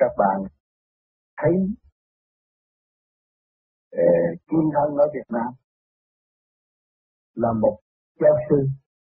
Các bạn thấy Kim Thân ở Việt Nam là một giáo sư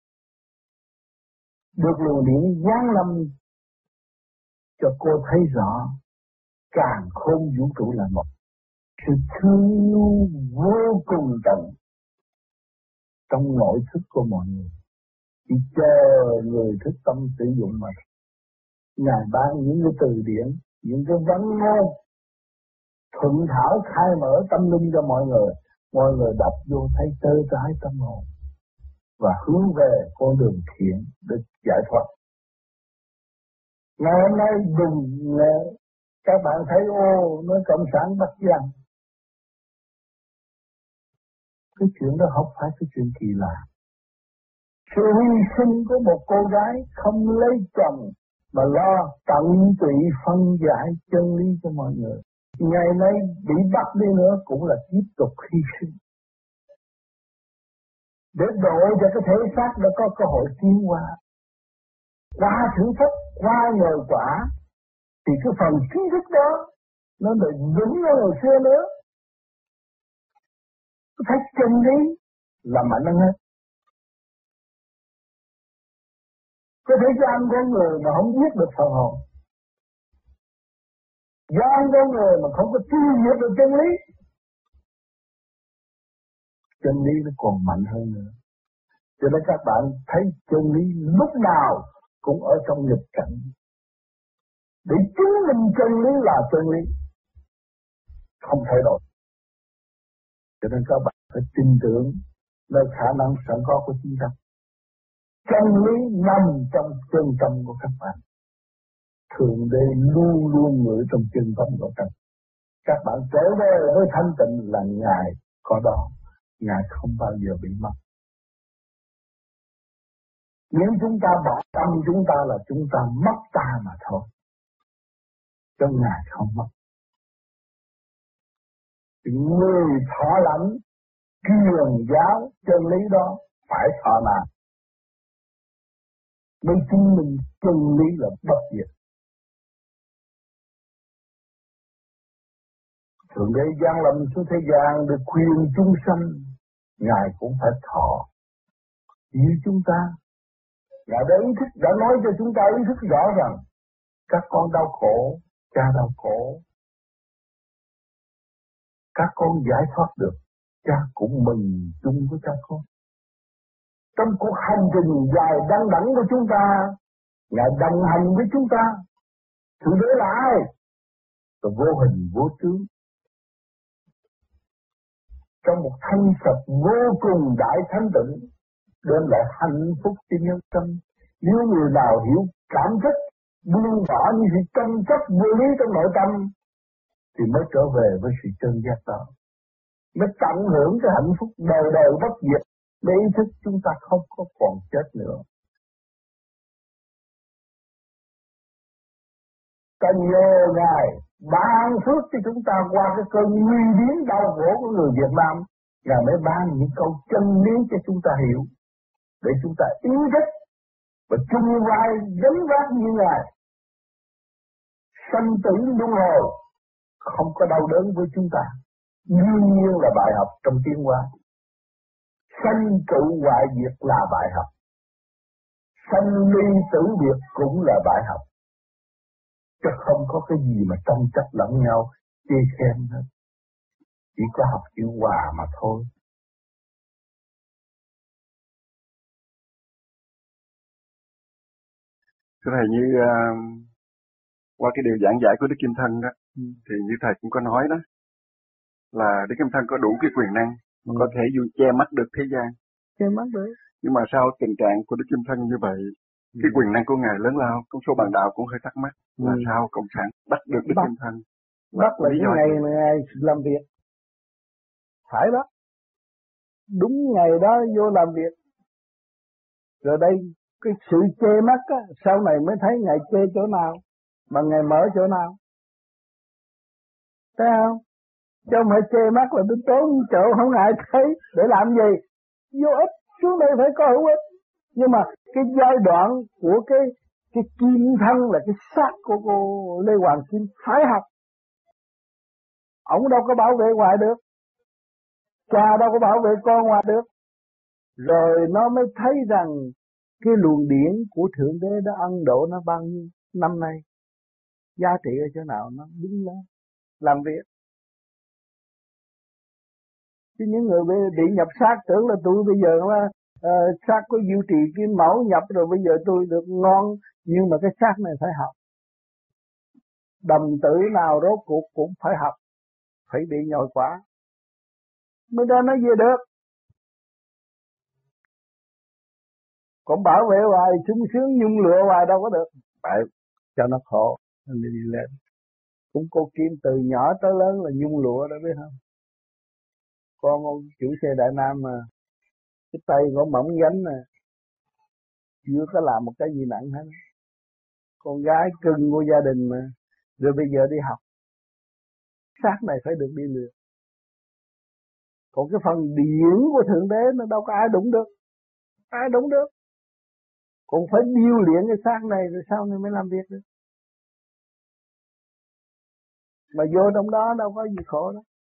được luồng điển giáng lâm cho cô thấy rõ càn khôn vũ trụ là một, sự thương yêu vô cùng tận trong nội thức của mọi người, chỉ chờ người thức tâm sử dụng mà. Ngài ban những cái từ điển, những cái văn ngôn thuận thảo khai mở tâm linh cho mọi người đọc vô thấy tơ trái tâm hồn và hướng về con đường thiện để giải thoát. Ngày hôm nay đừng các bạn thấy nói cộng sản bắt giam, cái chuyện đó không phải cái chuyện kỳ lạ. Sự hy sinh của một cô gái không lấy chồng mà lo tận tụy phân giải chân lý cho mọi người, ngày nay bị bắt đi nữa cũng là tiếp tục hy sinh để độ cho cái thể xác đã có cơ hội tiến hóa, qua thử thách, qua nhờ quả, thì cái phần kiến thức đó nó lại vững hơn hồi xưa nữa. Thấy chân lý là mạnh hơn hết. Có thể gian con người mà không biết được phần hồn, gian con người mà không có tiêu diệt được chân lý, chân lý nó còn mạnh hơn nữa. Cho nên các bạn thấy chân lý lúc nào cũng ở trong nghịch cảnh, để chứng minh chân lý là chân lý, không thay đổi. Cho nên các bạn phải tin tưởng nơi khả năng sẵn có của chúng ta. Chân lý nằm trong chân tâm của các bạn. Thượng Đế luôn luôn ngự trong chân tâm của các bạn. Các bạn trở về với thanh tịnh là Ngài có đó, Ngài không bao giờ bị mất. Nếu chúng ta bỏ tâm chúng ta là chúng ta mất ta mà thôi, cho Ngài không mất. Người thọ lãnh truyền giáo chân lý đó phải thọ nạn, mới chứng minh chân lý là bất diệt. Thượng Đế giáng lâm xuống thế gian để khuyên chúng sanh, Ngài cũng phải thọ như chúng ta. Ngài đã ý thức, đã nói cho chúng ta ý thức rõ rằng các con đau khổ, cha đau khổ, các con giải thoát được, cha cũng mừng chung với các con. Trong cuộc hành trình dài đăng đẳng của chúng ta, Ngài đồng hành với chúng ta. Thượng Đế là ai? Là vô hình vô tướng, trong một thanh sạch vô cùng đại thanh tịnh, đem lại hạnh phúc cho nhân tâm. Nếu người nào hiểu cảm thức, buông bỏ những sự tranh chấp vô lý trong nội tâm, thì mới trở về với sự chân giác đó, mới tận hưởng cái hạnh phúc đời đời bất diệt, để ý thức chúng ta không có còn chết nữa. Cần nhờ Ngài ban phước cho chúng ta qua cái cơn nguy biến đau khổ của người Việt Nam, Ngài mới ban những câu chân lý cho chúng ta hiểu, để chúng ta ý thức và chung vai gánh vác như Ngài. Sanh tử luân hồi không có đau đớn với chúng ta, đương nhiên là bài học trong tiến hóa. Sanh trụ hoại diệt là bài học, sanh ly tử biệt cũng là bài học, chứ không có cái gì mà tranh chấp lẫn nhau chê khen hết. Chỉ có học chữ hòa mà thôi. Thưa Thầy, như qua cái điều giảng giải của Đức Kim Thân đó, thì như Thầy cũng có nói đó, là Đức Kim Thân có đủ cái quyền năng, có thể che mắt được thế gian. Che mắt được. Nhưng mà sau tình trạng của Đức Kim Thân như vậy, cái quyền năng của Ngài lớn lao, con số bạn đạo cũng hơi thắc mắc, là sao Cộng sản bắt được Đức Kim Thân? Bắt là cái ngày mà Ngài làm việc. Phải đó. Đúng ngày đó vô làm việc. Rồi đây, cái sự che mắt á, sau này mới thấy Ngài che chỗ nào, mà Ngài mở chỗ nào. Thấy không? Chứ không phải che mắt là tôi trốn chỗ không ai thấy, để làm gì? Vô ích, xuống đây phải có hữu ích. Nhưng mà cái giai đoạn của cái Cái kim thân là cái xác của cô Lê Hoàng Kim phải học. Ông đâu có bảo vệ ngoài được, cha đâu có bảo vệ con ngoài được. Rồi nó mới thấy rằng cái luồng điển của Thượng Đế đã ân độ nó bao nhiêu năm nay, giá trị ở chỗ nào nó đứng lên làm việc. Chứ những người bị nhập xác tưởng là tôi bây giờ là xác có diệu trì kim mẫu nhập rồi bây giờ tôi được ngon, nhưng mà cái xác này phải học. Đồng tử nào rốt cuộc cũng phải học, phải bị nhồi quả mới ra nó về được. Còn bảo vệ hoài sung sướng nhung lụa hoài đâu có được. Tại cho nó khổ nên đi lên. Cũng cô Kim từ nhỏ tới lớn là nhung lụa đó biết không. Con ông chủ xe Đại Nam mà cái tay của mỏng gánh nè, chưa có làm một cái gì nặng hết. Con gái cưng của gia đình mà, rồi bây giờ đi học. Xác này phải được đi luyện. Còn cái phần điển của Thượng Đế nó đâu có ai đụng được. Ai đụng được. Còn phải điêu luyện cái xác này rồi sau này mới làm việc được. Mà vô trong đó đâu có gì khổ đâu.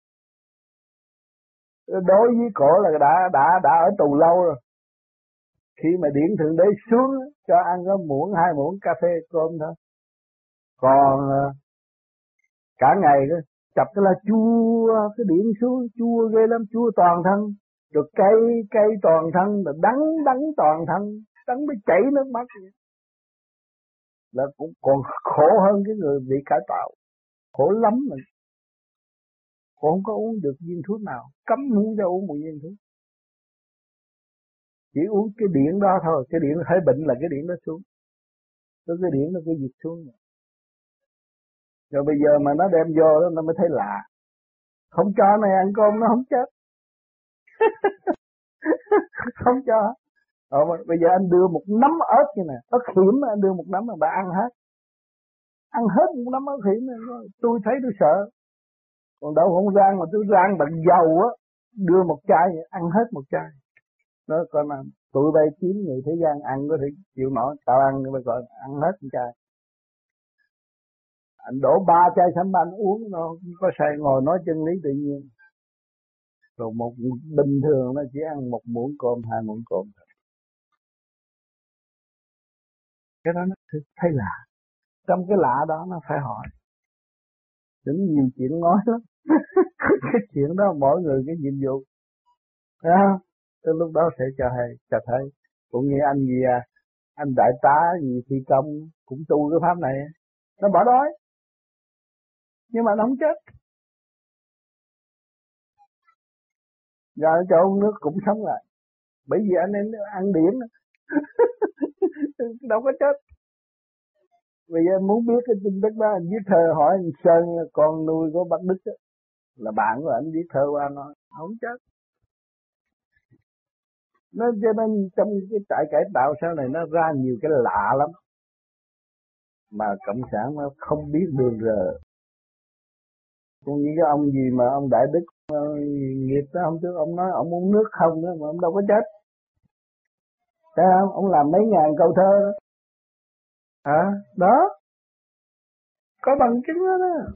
Đối với cổ là đã ở tù lâu rồi. Khi mà điển Thượng Đế xuống cho ăn có muỗng 2 muỗng cà phê cơm thôi. Còn cả ngày đó, chập cái là chua, cái điển xuống chua ghê lắm, chua toàn thân. Rồi cay toàn thân, rồi đắng toàn thân, đắng mới chảy nước mắt. Là cũng còn khổ hơn cái người bị cải tạo. Khổ lắm mà. Còn không có uống được viên thuốc nào, cấm muốn cho uống một viên thuốc. Chỉ uống cái điện đó thôi, cái điện thấy bệnh là cái điện đó xuống. Rồi cái điện nó cứ dịch xuống. Rồi bây giờ mà nó đem vô đó nó mới thấy lạ. Không cho này ăn cơm nó không chết. Không cho. Bây giờ anh đưa một nắm ớt như này, ớt hiểm anh đưa một nắm mà bà ăn hết. Ăn hết một nắm ớt hiểm này, tôi thấy tôi sợ. Còn đâu không rang mà tôi rang bằng dầu á, đưa một chai ăn hết một chai. Nó coi mà tụi bay kiếm người thế gian ăn có thể chịu nổi, tao ăn nhưng mà gọi ăn hết một chai. Anh đổ 3 chai sắm ban uống nó có say ngồi nói chân lý tự nhiên. Rồi một bình thường nó chỉ ăn 1 muỗng cơm 2 muỗng cơm thôi. Cái đó nó thấy lạ. Trong cái lạ đó nó phải hỏi. Đừng nhiều chuyện nói lắm. Cái chuyện đó mỗi người cái nhiệm vụ. Thấy không? Tới lúc đó sẽ cho thấy. Cũng như anh gì anh đại tá gì phi công cũng tu cái pháp này. Nó bỏ đói. Nhưng mà nó không chết. Rồi cho uống nước cũng sống lại. Bởi vì anh em ăn điển. Đâu có chết. Bây giờ em muốn biết cái tin tức đó, anh viết thơ hỏi anh Sơn, con nuôi của bác Đức đó, là bạn của anh, viết thơ qua nó không chết. Nó cho nên trong cái trại cải tạo sau này nó ra nhiều cái lạ lắm mà cộng sản nó không biết đường rờ. Cũng như cái ông gì mà ông Đại Đức nghiệp đó, ông nói ông uống nước không đó mà ông đâu có chết. Thấy không? Ông làm mấy ngàn câu thơ đó. Đó. Có bằng chứng đó đó.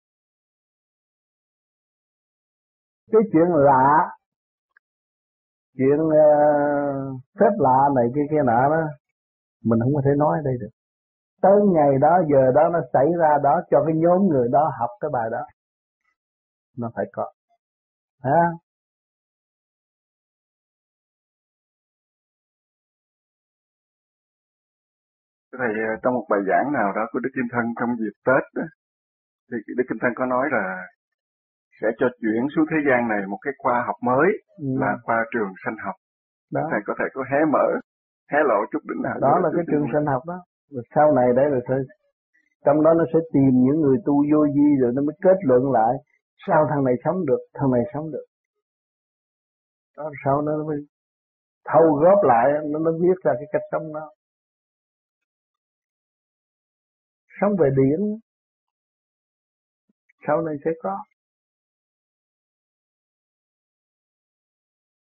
Cái chuyện lạ, chuyện phép lạ này kia nọ đó, mình không có thể nói ở đây được. Tới ngày đó, giờ đó nó xảy ra đó, cho cái nhóm người đó học cái bài đó. Nó phải có. Thầy trong một bài giảng nào đó của Đức Kim Thân trong dịp Tết đó, thì Đức Kim Thân có nói là sẽ cho chuyển xuống thế gian này một cái khoa học mới là khoa trường sanh học. Đó. Thầy có thể có hé lộ chút đỉnh nào. Đó là cái trường sanh học đó. Rồi sau này đấy là thôi, trong đó nó sẽ tìm những người tu vô vi rồi nó mới kết luận lại sao thằng này sống được, thằng này sống được. Đó sau nó mới thâu góp lại, nó viết ra cái cách sống đó. Sống về điển sau này sẽ có.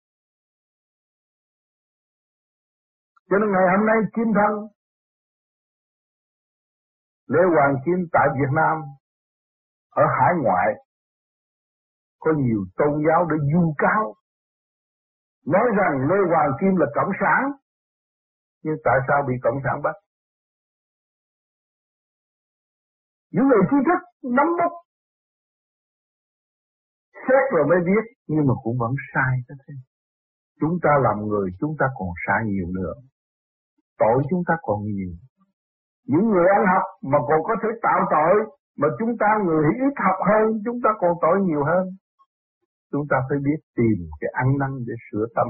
Cho nên ngày hôm nay Kim Thân Lê Hoàng Kim tại Việt Nam, ở hải ngoại, có nhiều tôn giáo để vu cáo, nói rằng Lê Hoàng Kim là cộng sản, nhưng tại sao bị cộng sản bắt? Những người trí thức nắm bắt xét rồi mới biết, nhưng mà cũng vẫn sai đó thế. Chúng ta làm người, chúng ta còn sai nhiều nữa, tội chúng ta còn nhiều. Những người ăn học mà còn có thể tạo tội, mà chúng ta người ít học hơn, chúng ta còn tội nhiều hơn. Chúng ta phải biết tìm cái ăn năn để sửa tâm.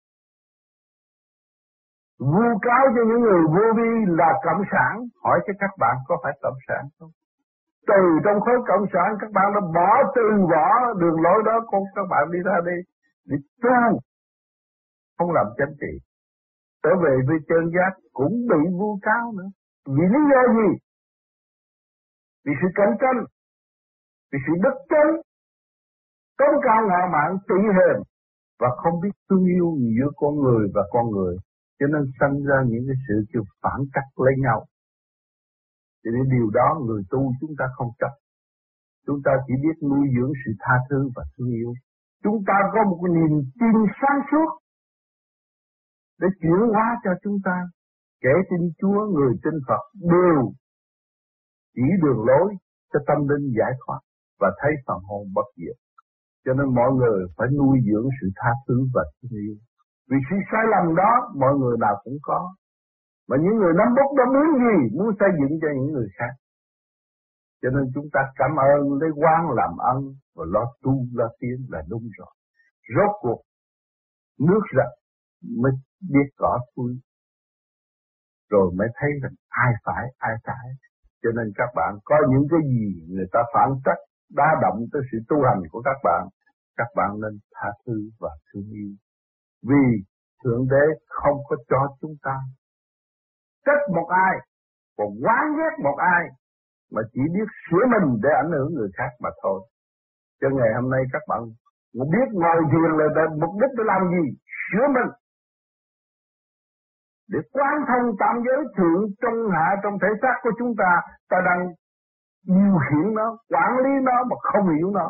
Vu cáo cho những người vô vi là cộng sản, hỏi cho các bạn có phải cộng sản không? Từ trong khối cộng sản các bạn đã từ bỏ đường lối đó, con các bạn đi ra đi để tu, không làm chánh trị, trở về với chân giác cũng bị vu cáo nữa. Vì lý do gì? Vì sự cạnh tranh, vì sự bất chánh, công cao ngạo mạn, tự hèn và không biết thương yêu giữa con người và con người, cho nên sanh ra những cái sự kêu phản cách lấy nhau. Cho nên điều đó người tu chúng ta không chấp. Chúng ta chỉ biết nuôi dưỡng sự tha thứ và thương yêu. Chúng ta có một cái niềm tin sáng suốt để chuyển hóa cho chúng ta. Kẻ tin Chúa, người tin Phật đều chỉ đường lối cho tâm linh giải thoát và thấy phần hồn bất diệt. Cho nên mọi người phải nuôi dưỡng sự tha thứ và thương yêu. Vì sự sai lầm đó mọi người nào cũng có. Mà những người nắm bút đó muốn gì? Muốn xây dựng cho những người khác. Cho nên chúng ta cảm ơn lấy quan làm ân và lo tu lo tiến là đúng rồi. Rốt cuộc nước rạch mới biết cỏ thui, rồi mới thấy rằng ai phải ai trái. Cho nên các bạn có những cái gì người ta phản trách, đa động tới sự tu hành của các bạn nên tha thứ và thương yêu. Vì Thượng Đế không có cho chúng ta trách một ai, còn oán ghét một ai, mà chỉ biết sửa mình để ảnh hưởng người khác mà thôi. Cho ngày hôm nay các bạn muốn biết ngồi thiền là mục đích để làm gì? Sửa mình. Để quán thông tam giới thượng trung hạ trong thể xác của chúng ta, ta đang điều khiển nó, quản lý nó mà không hiểu nó.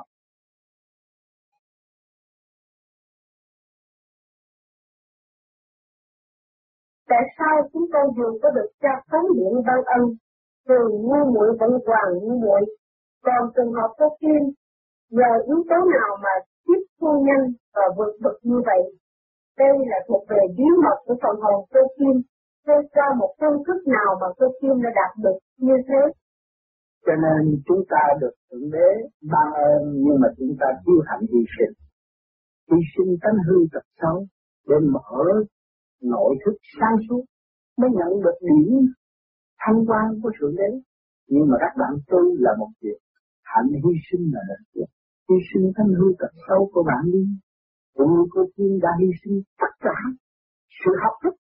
Tại sao chúng con dường có được cha phóng điện ban ân, thường ngu muội vẫn hoàng ngu muội, còn trường hợp cô Kim nhờ yếu tố nào mà tiếp thu nhanh và vượt bậc như vậy? Đây là thuộc về bí mật của phần hồn cô Kim, hay ra một phương thức nào mà cô Kim đã đạt được như thế? Cho nên chúng ta được Thượng Đế ban ơn, nhưng mà chúng ta chưa hạnh hy sinh tánh hư tật xấu để mở nội thức sáng suốt mới nhận được điểm thanh quan của Thượng Đế. Nhưng mà các bạn tu là một việc, hạnh hy sinh là một việc. Hy sinh tánh hư tật xấu của bạn đi. Cũng như cô Kim đã hy sinh tất cả sự học thức,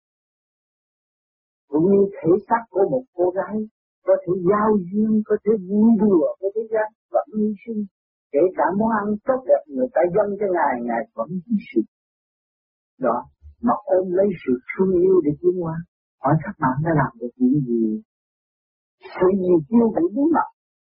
cũng như thể xác của một cô gái có thể giao duyên, có thể vui đùa với thế gian, vẫn hy sinh. Kể cả món ăn tốt đẹp người ta dâng cho Ngài vẫn hy sinh. Đó, mà ôm lấy sự thương yêu để tiến hóa. Hỏi các bạn đã làm được những gì? Sự gì chưa bị bí mật?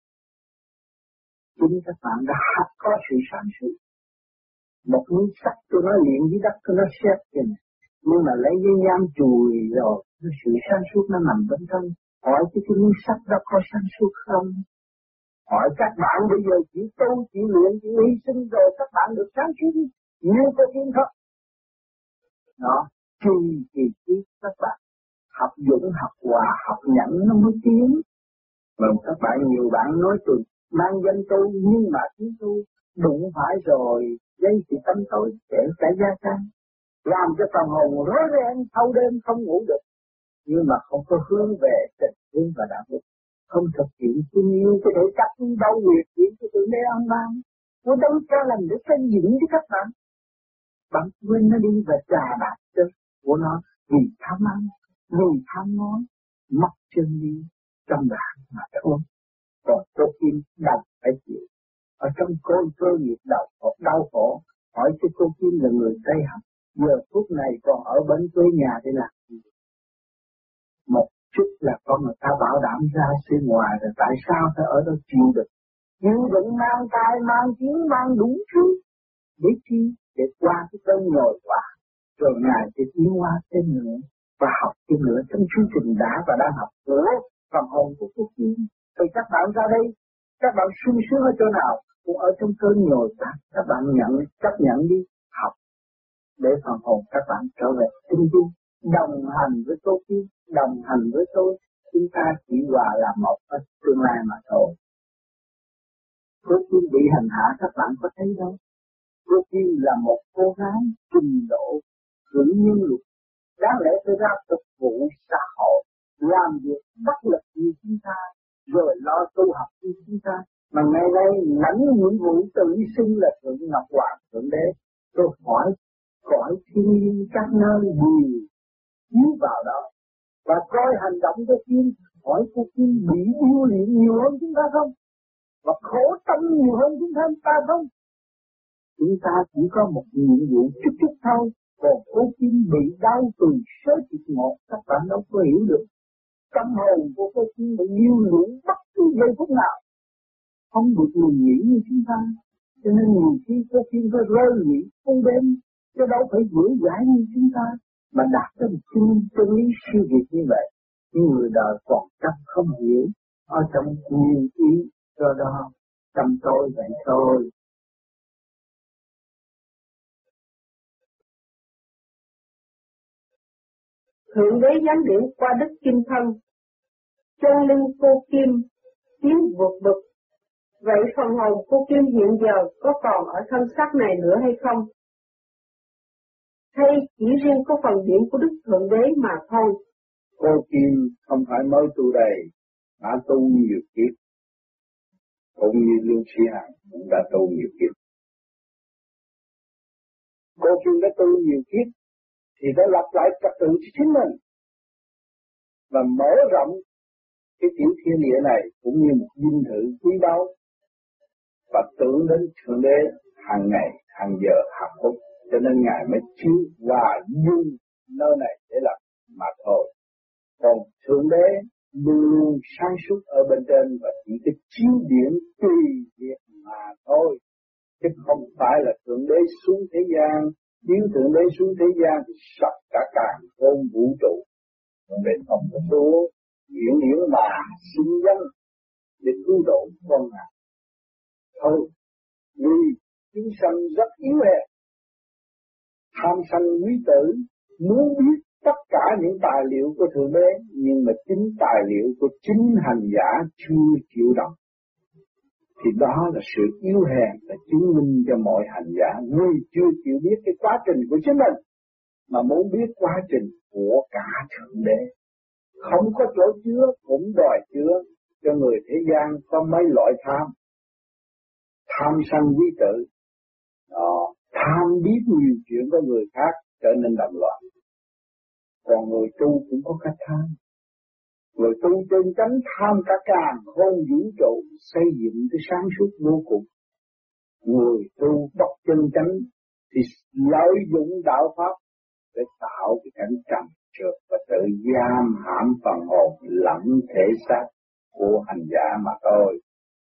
Chính các bạn đã học có sự sáng suốt. Một miếng sắt tôi nói luyện dưới đất tôi nói xét kìa. Nhưng mà lấy dây nhám chùi rồi, sự sáng suốt nó nằm bên trong. Hỏi cái miếng sắt đó có sáng suốt không? Hỏi các bạn bây giờ chỉ tu, chỉ luyện, chỉ hy sinh rồi các bạn được sáng suốt như có kiến thức. Đó, kỳ các bạn học dũng, học hòa, học nhẫn nó mới tiến. Mà các bạn nhiều bạn nói tôi mang danh tu, nhưng mà tiếng tu đụng phải rồi gây sự tâm tối để xảy ra sang, làm cho tâm hồn rối ren thâu đêm không ngủ được. Nhưng mà không có hướng về tình thương và đạo đức, không thực hiện thương yêu cái thể cách đâu nguyệt chuyện của tụi đế ông ban. Nó đâu cho làm để xây dựng với các bạn. Bạn quên nó đi và trà đạp chân của nó vì tham ăn, vì tham nói, mất chân đi trong đoạn mà thua. Còn cô Kim đành phải chịu. Ở trong cơ nghiệp đau khổ, hỏi cho cô Kim là người Tây học, giờ phút này còn ở bên quê nhà để làm gì? Một Chút là con người ta bảo đảm ra xứ ngoài rồi tại sao phải ở đó chịu được? Chịu đựng mang tai, mang tiếng, mang đủ thứ. Để chi? Để qua cái cơn nhồi quả. Rồi Ngài sẽ tiến hóa thêm nữa. Và học thêm nữa trong chương trình đã và đang học của phần hồn của Phúc Tiên. Thì các bạn ra đây, các bạn sung sướng ở chỗ nào? Cũng ở trong cơn nhồi quả. Các bạn chấp nhận đi học. Để phần hồn các bạn trở về tinh vi. Đồng hành với Tô Tiên, đồng hành với tôi. Chúng ta chỉ hòa là một ở tương lai mà thôi. Tô Tiên bị hành hạ các bạn có thấy đâu? Tô Tiên là một cô gái trình độ hưởng nhân luật. Đáng lẽ phải ra phục vụ xã hội, làm việc đắc lực như chúng ta, rồi lo tu học như chúng ta. Mà ngày nay lãnh nhiệm vụ tự sinh là Thượng Ngọc Hoàng Thượng Đế. Tôi hỏi cõi thiên nhiên các nơi đều chiếu vào đó. Và coi hành động của Tiên, hỏi cô Tiên bị yêu luyện nhiều hơn chúng ta không? Và khổ tâm nhiều hơn chúng ta không? Chúng ta chỉ có một nhiệm vụ chút thôi. Còn cô Tiên bị đau từ sớ thịt ngọt, các bạn đâu có hiểu được. Tâm hồn của cô Tiên bị yêu luyện bất cứ giây phút nào. Không được ngừng nghỉ như chúng ta. Cho nên nhiều khi cô Tiên phải rơi lụy không đêm, chứ đâu phải dễ dãi như chúng ta. Mà đạt tới một chân lý siêu việt như vậy. Nhưng người đời còn chấp không hiểu. Ở trong nguyên ý do đó, tâm tôi vậy thôi. Thượng Đế giáng điển qua Đức Kim Thân, chân linh cô Kim tiến vượt bực. Vậy phần hồn cô Kim hiện giờ có còn ở thân xác này nữa hay không? Hay chỉ riêng có phần điểm của Đức Thượng Đế mà thôi? Cô Kim không phải mới tu đầy, đã tu nhiều kiếp. Cũng như Lương Sĩ Hằng cũng đã tu nhiều kiếp. Cô Kim đã tu nhiều kiếp thì đã lập lại trật tự cho chính mình và mở rộng cái tiểu thiên địa này cũng như một dinh thự quý báu và tưởng đến Thượng Đế hàng ngày, hàng giờ, hàng phút, cho nên Ngài mới chiếu và dung nơi này để làm mà thôi. Còn Thượng Đế luôn luôn sáng suốt ở bên trên và chỉ cái chiếu điển tùy việc mà thôi, chứ không phải là Thượng Đế xuống thế gian. Nếu Thượng Đế xuống thế gian thì sập cả càn khôn vũ trụ. Thượng Đế không có xuống, diễn mà sinh dân để cứu độ con người. Thôi, vì chúng sanh rất yếu hèn, tham sân quý tử, muốn biết tất cả những tài liệu của Thượng Đế, nhưng mà chính tài liệu của chính hành giả chưa chịu đọc. Thì đó là sự yếu hèn, là chứng minh cho mọi hành giả người chưa chịu biết cái quá trình của chính mình, mà muốn biết quá trình của cả Thượng Đế. Không có chỗ chứa cũng đòi chứa, cho người thế gian có mấy loại tham. Tham sân quý tử, tham biết nhiều chuyện của người khác trở nên động loạn. Còn người tu cũng có cách tham. Người tu trên chánh tham cả càn khôn vũ trụ, xây dựng cái sáng suốt vô cùng. Người tu bất chân chánh thì lợi dụng đạo pháp để tạo cái cảnh trầm trượt và tự giam hãm phần hồn lẫn thể xác của hành giả mà thôi.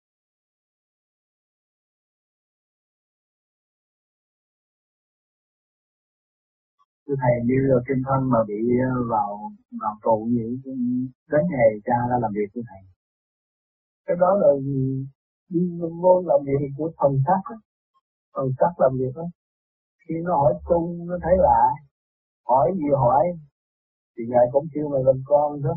Thưa Thầy, như Kim Thân mà bị vào tù như đến ngày cha ra làm việc với Thầy. Cái đó là đi vô làm việc của thần sắc á. Thần sắc làm việc đó. Khi nó hỏi cung, nó thấy lạ. Hỏi gì hỏi, thì Ngài cũng kêu mày làm con thôi.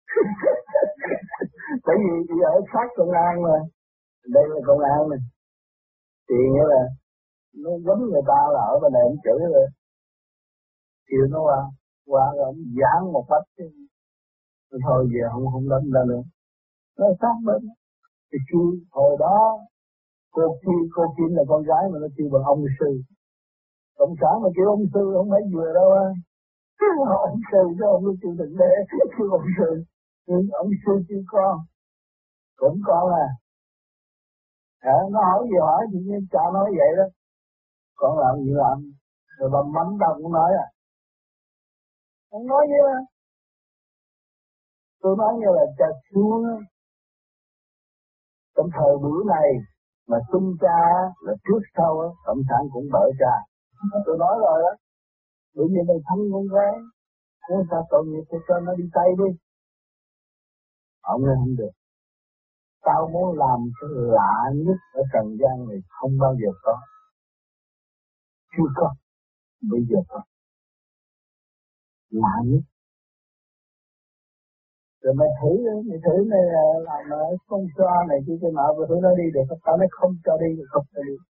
Tại vì ở sát công an mà. Đây là công an này. Thì nghĩa là nó giống người ta là ở bên này cũng chửi rồi. Kêu nó qua rồi ông giảng một bách. Thôi về không đánh ra nữa. Nó sát bên. Thì kêu hồi đó cô Kim là con gái mà nó kêu bằng ông sư. Cộng sản mà kêu ông sư không phải vừa đâu á. Ông sư chứ ông có kêu Thượng Đế, kêu ông sư. Nhưng ông sư kêu con. Cũng con à. Nó hỏi gì hỏi thì cha nói vậy đó. Con làm gì làm. Rồi bầm mắm đâu cũng nói à. Không nói vậy mà. Tôi nói như là cha xuống trong thời buổi này mà tung cha là trước sau á, cộng sản cũng đợi cha. Tôi nói rồi đó, tự nhiên mình thăm con gái, nếu sao tội nghiệp thì cho nó đi Tây đi. Ông nói không được. Tao muốn làm cái lạ nhất ở trần gian này không bao giờ có. Chưa có, bây giờ có. Lạ nhất. Rồi mày thử này làm con xoa này chứ cái nọ rồi thử nó đi được không? Tao nói không cho đi, không cho đi.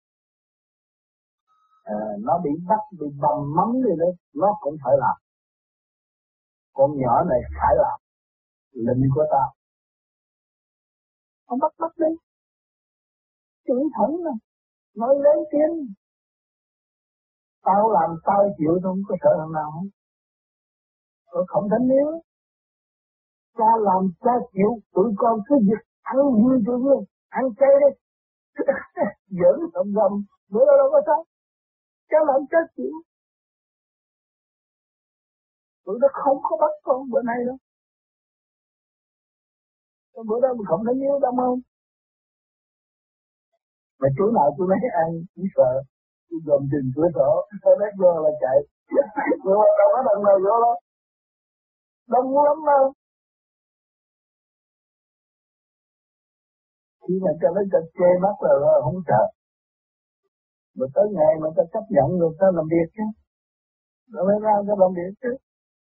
Nó bị bắt, bị bầm mắm đi nữa, nó cũng phải làm. Con nhỏ này phải làm. Lệnh của tao. Không bắt đi. Chửi thẳng nè. Nói lớn tiếng. Tao làm tao chịu, tôi không có sợ thằng nào hết. Tôi không thánh yếu. Cha làm cha chịu, tụi con cứ việc ăn vui cho vui, ăn chay đi. Giỡn tầm gầm, bữa đó đâu có sao. Cha làm cha chịu. Tụi nó không có bắt con bữa nay đâu. Bữa đó mình không thánh yếu đâu không? Mà chỗ nào tôi lấy ăn, chỉ sợ. Tôi gồm trình cửa sổ, tôi lấy vô là chạy. Rồi đâu có đằng nào vô đâu. Đông lắm đâu. Khi mà cho nó cho chê mắt là không sợ. Mà tới ngày mà ta chấp nhận rồi ta làm việc chứ. Rồi mới ra ta làm việc chứ.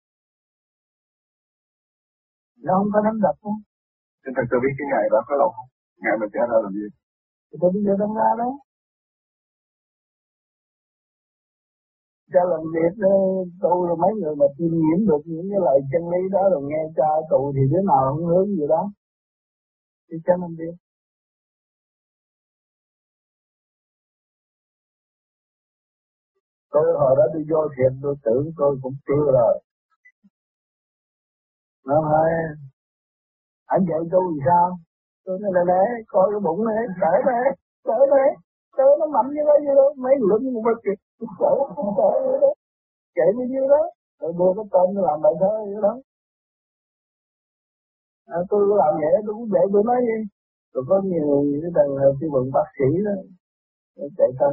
Nó không có đánh đập không? Thế thật tôi biết cái ngày đó có lâu không? Ngày mà cha ra làm gì? Thì tôi bây giờ đang ra đó. Cha làm việc đó, tôi rồi mấy người mà chiêm nhiễm được những cái lời chân lý đó rồi nghe cha tụ thì đứa nào không hướng gì đó. Thì cha làm việc. Tôi hồi đó tôi vô thiền tôi tưởng tôi cũng chưa rồi. Nó hỏi, anh dạy tôi làm sao? Tôi nói là nè, coi cái bụng này, cỡ này, cỡ nó mạnh như vậy đó, mấy lưng một bậc kìa, cỡ như đó, chạy như nhiêu đó, rồi đưa cái tên nó làm bài thơ vậy đó. Tôi có làm vậy, tôi cũng vậy, tôi nói gì? Rồi có nhiều cái thằng cái bậc bác sĩ đó, chạy tên.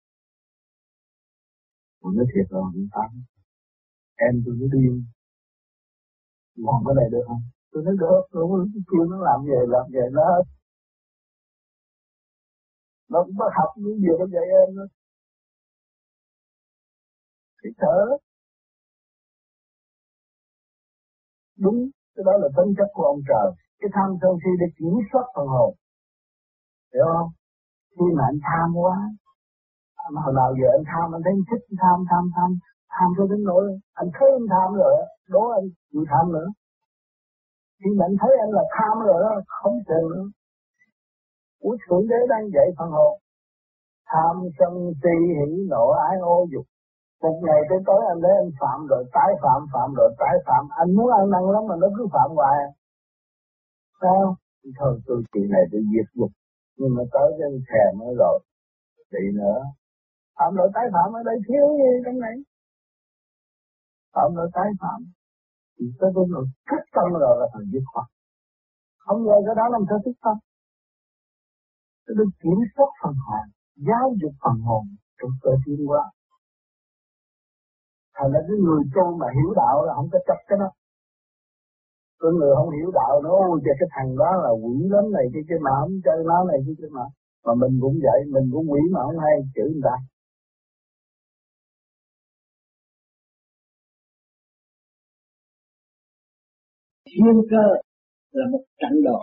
Tôi nói thiệt rồi, em tôi cứ điên, làm cái này được không? Tôi nói được, tôi kêu nó làm vậy nó hết. Nó cũng có học những gì nó dạy em đó. Thì thở. Đúng, cái đó là tính chất của ông trời. Cái tham sân si để kiểm soát phần hồn. Hiểu không? Khi mà anh tham quá, mà hồi nào giờ anh tham, anh thấy anh thích tham cho đến nỗi anh thấy anh tham rồi, đố anh chịu tham nữa. Khi mà anh thấy anh là tham rồi đó, không chừng nữa. Úi Thượng Đế đang dạy phần hồn. Tham sân si hỉ nộ ái ô dục. Một ngày tới tối anh thấy anh phạm rồi tái phạm rồi tái phạm. Anh muốn ăn năn lắm mà nó cứ phạm hoài. Sao? Thôi tôi chuyện này tôi diệt dục. Nhưng mà tới cái anh thèm nó rồi. Đi nữa. Phạm rồi tái phạm ở đây thiếu gì trong này. Phạm rồi tái phạm. Thì tới tôi rồi thích tâm rồi là thành dứt khoát. Không ngờ cái đó làm sao thích tâm. Tôi được kiểm soát phần hồn. Giáo dục phần hồn trong cơ thiên hóa. Thành ra cái người tu mà hiểu đạo là không có chấp cái đó. Cái người không hiểu đạo nó ôi cái thằng đó là quỷ lắm này cái mà không chơi nó này cái mà. Mà mình cũng vậy, mình cũng quỷ mà không hay chửi người ta. Thiên cơ là một trận đồ.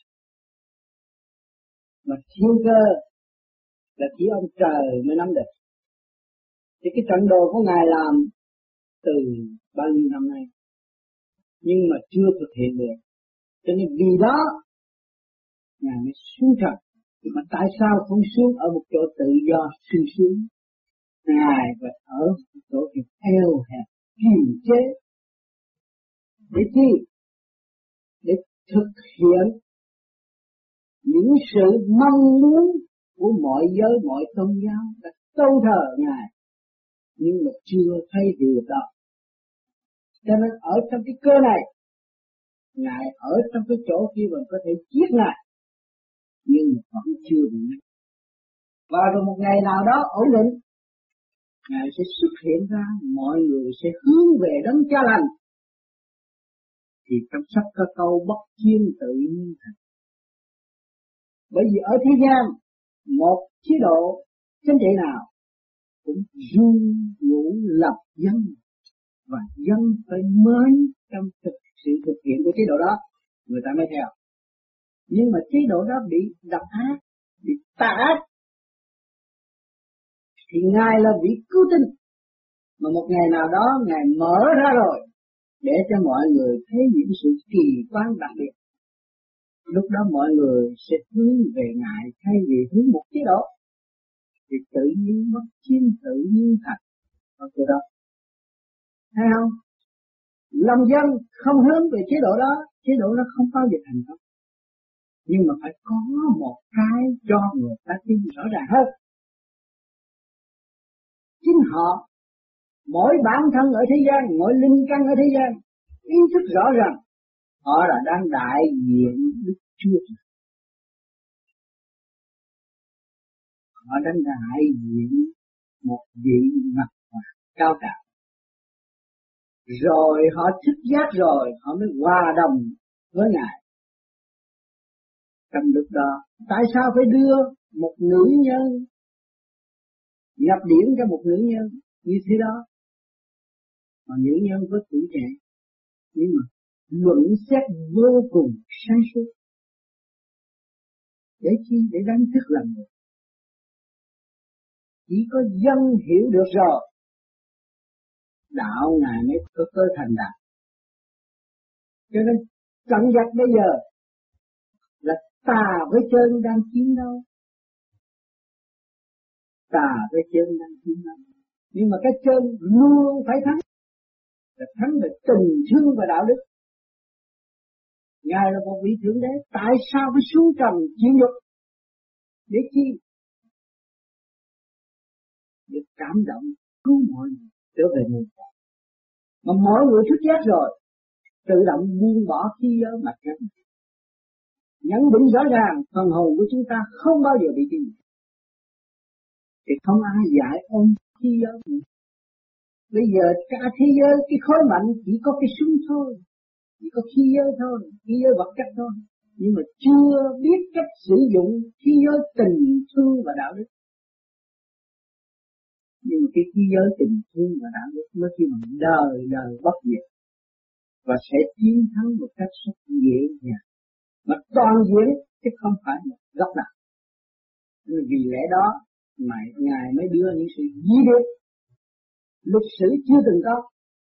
Mà thiên cơ là chỉ ông trời mới nắm được. Thì cái trận đồ của Ngài làm từ bao nhiêu năm nay, nhưng mà chưa thực hiện được. Cho nên vì đó, Ngài mới xuống trần. Mà tại sao không xuống ở một chỗ tự do sung sướng? Ngài phải ở một chỗ eo hẹp, kiềm chế. Để chi? Để thực hiện những sự mong muốn của mọi giới, mọi tôn giáo đã tôn thờ Ngài, nhưng mà chưa thấy điều đó. Cho nên ở trong cái cơ này, Ngài ở trong cái chỗ kia mà có thể giết Ngài, nhưng vẫn chưa đủ. Và rồi một ngày nào đó ổn định, Ngài sẽ xuất hiện ra, mọi người sẽ hướng về đấng Cha lành. Thì trong sách có câu bất chiên tự nhiên thành. Bởi vì ở thế gian, một chế độ chính trị nào cũng ru ngủ lập dân, và dân phải mến trong sự thực hiện của chế độ đó, người ta mới theo. Nhưng mà chế độ đó bị độc ác, bị tà ác, thì Ngài là vị cứu tinh, mà một ngày nào đó Ngài mở ra rồi, để cho mọi người thấy những sự kỳ quan đặc biệt. Lúc đó mọi người sẽ hướng về Ngài thay vì hướng một chế độ, thì tự nhiên mất chiên tự nhiên thành ở chỗ đó. Thấy không? Lòng dân không hướng về chế độ đó, chế độ đó không bao giờ thành công. Nhưng mà phải có một cái cho người ta tin rõ ràng hơn. Chính họ, mỗi bản thân ở thế gian, mỗi linh căn ở thế gian, ý thức rõ ràng họ là đang đại diện Đức Chúa Trời. Họ đang đại diện một vị mặt hoàng cao cả. Rồi họ thức giác rồi, họ mới hòa đồng với Ngài. Trong lúc đó, tại sao phải đưa một nữ nhân nhập điển cho một nữ nhân như thế đó? Mà nữ nhân với tuổi trẻ, nhưng mà luận xét vô cùng sáng suốt. Để chi? Để đánh thức lòng người. Chỉ có dân hiểu được rồi, đạo Ngài mới có cơ thành đạt. Cho nên trận giặc bây giờ là tà với chân đang chiến đấu. Tà với chân đang chiến đấu. Nhưng mà cái chân luôn phải thắng. Là thắng về tình thương và đạo đức. Ngài là một vị thượng đế, tại sao phải xuống trần chịu nhục? Để chi? Để cảm động cứu mọi người trở về nguồn cội. Mà mọi người thức giác rồi, tự động buông bỏ khí giới mặt trắng. Nhận định rõ ràng phần hồn của chúng ta không bao giờ bị tiêu diệt. Thì không ai dạy ôm khí giới nữa. Bây giờ cả thế giới cái khối mạnh chỉ có cái súng thôi, chỉ có khí giới thôi, khí giới vật chất thôi, nhưng mà chưa biết cách sử dụng khí giới tình thương và đạo đức. Nhưng cái khí giới tình thương và đạo đức mới khi mà đời đời bất diệt và sẽ chiến thắng một cách rất dễ dàng mà toàn diện chứ không phải một góc nào. Vì lẽ đó mà Ngài mới đưa những sự di biệt lịch sử chưa từng có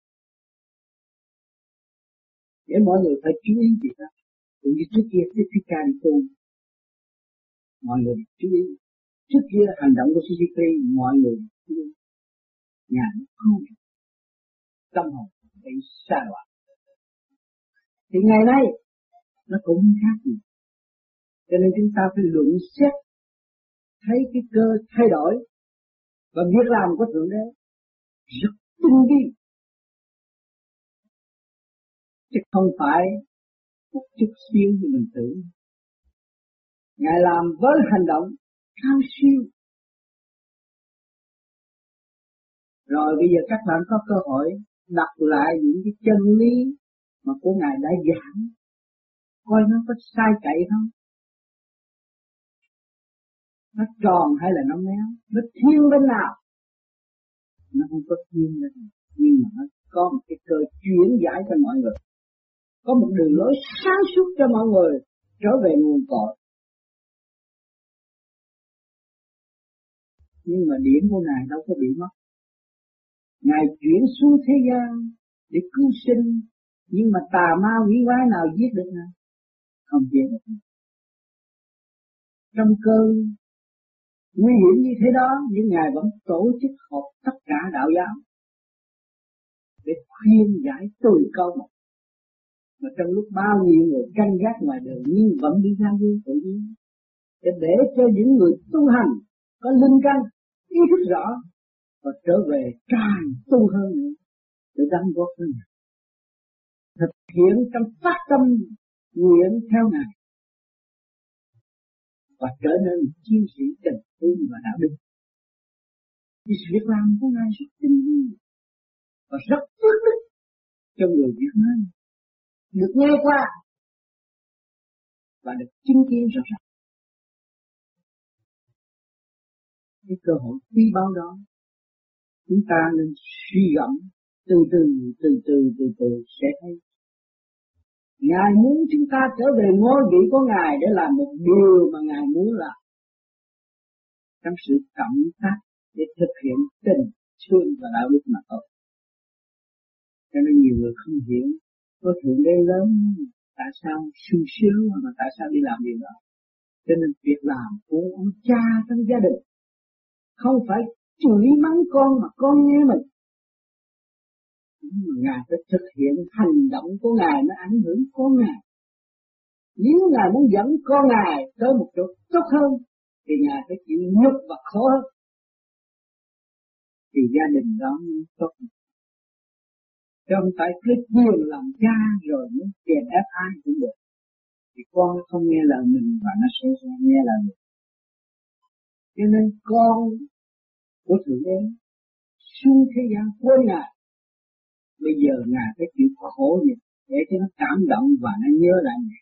để mọi người phải chú ý gì đó. Cũng như trước kia Đức Thích Ca đi tu, mọi người chú ý. Trước kia hành động của CCP mọi người chú ý. Ngài cứu tâm hồn bị sa đọa. Thì ngày nay nó cũng khác gì. Cho nên chúng ta phải luận xét thấy cái cơ thay đổi và việc làm của Thượng Đế rất tinh vi, chứ không phải một chút xíu như mình tưởng. Ngài làm với hành động cao siêu. Rồi bây giờ các bạn có cơ hội đọc lại những cái chân lý mà của Ngài đã giảng, coi nó có sai chạy không, nó tròn hay là nó méo, nó thiên bên nào. Nó không có thiên bên nào, nhưng mà nó có một cái cơ chuyển giải cho mọi người, có một đường lối sáng suốt cho mọi người trở về nguồn cội. Nhưng mà điểm của Ngài đâu có bị mất. Ngài chuyển xuống thế gian để cứu sinh, nhưng mà tà ma quỷ quái nào giết được Ngài? Không giết được. Trong cơn nguy hiểm như thế đó, nhưng Ngài vẫn tổ chức họp tất cả đạo giáo để khuyên giải từ câu một. Mà trong lúc bao nhiêu người canh gác ngoài đường nhưng vẫn đi ra đi tự nhiên, để cho những người tu hành có linh căn ý thức rõ và trở về càng tu hơn nữa để đóng góp hơn. thực hiện trong phát tâm nguyện theo Ngài và trở nên chiến sĩ tình thương và đạo đức. Vì việc làm của Ngài rất tinh vi và rất phước đức cho người Việt Nam được nghe qua và được chứng kiến rõ ràng. Cái cơ hội quý báu đó chúng ta nên suy gẫm từ từ sẽ thấy. Ngài muốn chúng ta trở về ngôi vị của Ngài để làm một điều mà Ngài muốn làm trong sự cộng tác để thực hiện tình thương và đạo đức mà thôi. Cho nên nhiều người không hiểu có thượng đế lớn tại sao sung sướng mà tại sao đi làm điều đó. Cho nên việc làm của ông cha trong gia đình không phải chửi mắng con mà con nghe mình. Nhưng mà Ngài phải thực hiện hành động của Ngài nó ảnh hưởng con Ngài. Nếu Ngài muốn dẫn con Ngài tới một chỗ tốt hơn thì Ngài phải chịu nhục và khổ hơn. Thì gia đình đó mới tốt. Chứ không phải cứ quyền làm cha rồi mới chèn ép ai cũng được. Thì con không nghe lời mình và nó sẽ nghe lời mình. Cho nên con của Thượng Đế xuống thế gian quên Ngài. Bây giờ Ngài phải chịu khổ nhục để cho nó cảm động và nó nhớ lại Ngài.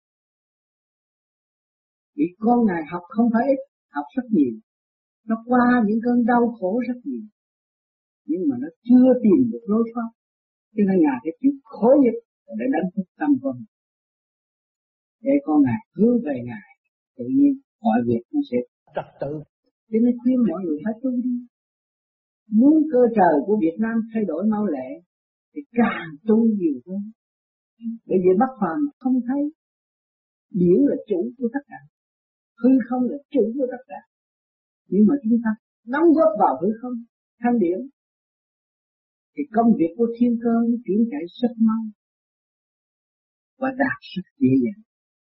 Vì con Ngài học không phải ít, học rất nhiều. Nó qua những cơn đau khổ rất nhiều. Nhưng mà nó chưa tìm được lối thoát. Cho nên Ngài phải chịu khổ nhục để đánh thức tâm con. Để con Ngài hướng về Ngài, tự nhiên mọi việc nó sẽ trật tự. Cho nên khuyên mọi người phải tu đi. Muốn cơ trời của Việt Nam thay đổi mau lẹ thì càng tu nhiều hơn. Bởi vì Bắc Phàm không thấy điển là chủ của tất cả, hư không là chủ của tất cả. Nhưng mà chúng ta đóng góp vào hư không, thanh điển, thì công việc của thiên cơ nó chuyển chạy rất mau và đạt rất dễ dàng.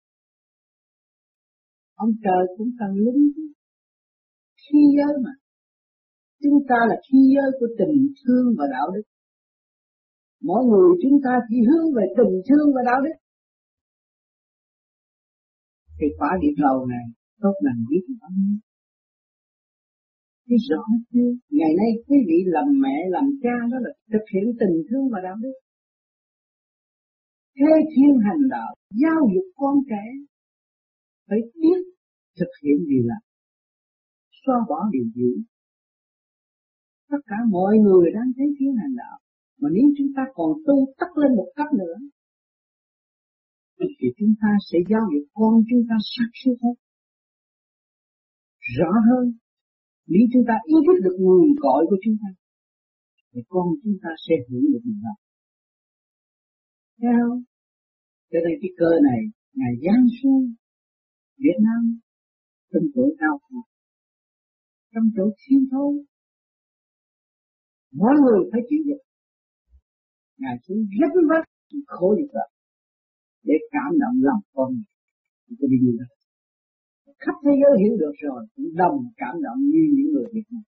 Ông trời cũng cần lính khí giới mà. Chúng ta là khí giới của tình thương và đạo đức. Mỗi người chúng ta chỉ hướng về tình thương và đạo đức. Thì quả địa cầu này tốt lành biết bao nhiêu. Thấy rõ chưa? Ngày nay quý vị làm mẹ, làm cha đó là thực hiện tình thương và đạo đức. Thế thiên hành đạo, giáo dục con trẻ, phải biết thực hiện điều lành, xóa bỏ điều dữ. Tất cả mọi người đang thấy thiên hành đạo, mà nếu chúng ta còn tu tắt lên một cấp nữa, thì chúng ta sẽ giáo dục con chúng ta sáng suốt hơn, rõ hơn. Nếu chúng ta ý thức được nguồn cội của chúng ta, thì con chúng ta sẽ hưởng được điều đó. Thấy không? Cho nên cái cơ này, Ngài giáng xuống Việt Nam trong chỗ cao khổ, trong chỗ thiếu thốn. Mỗi người phải chịu được. Ngài xuống rất vất khổ được rồi, để cảm động lòng con người. Tôi đi được. Khắp thế giới hiểu được rồi, cũng đồng cảm động như những người Việt Nam.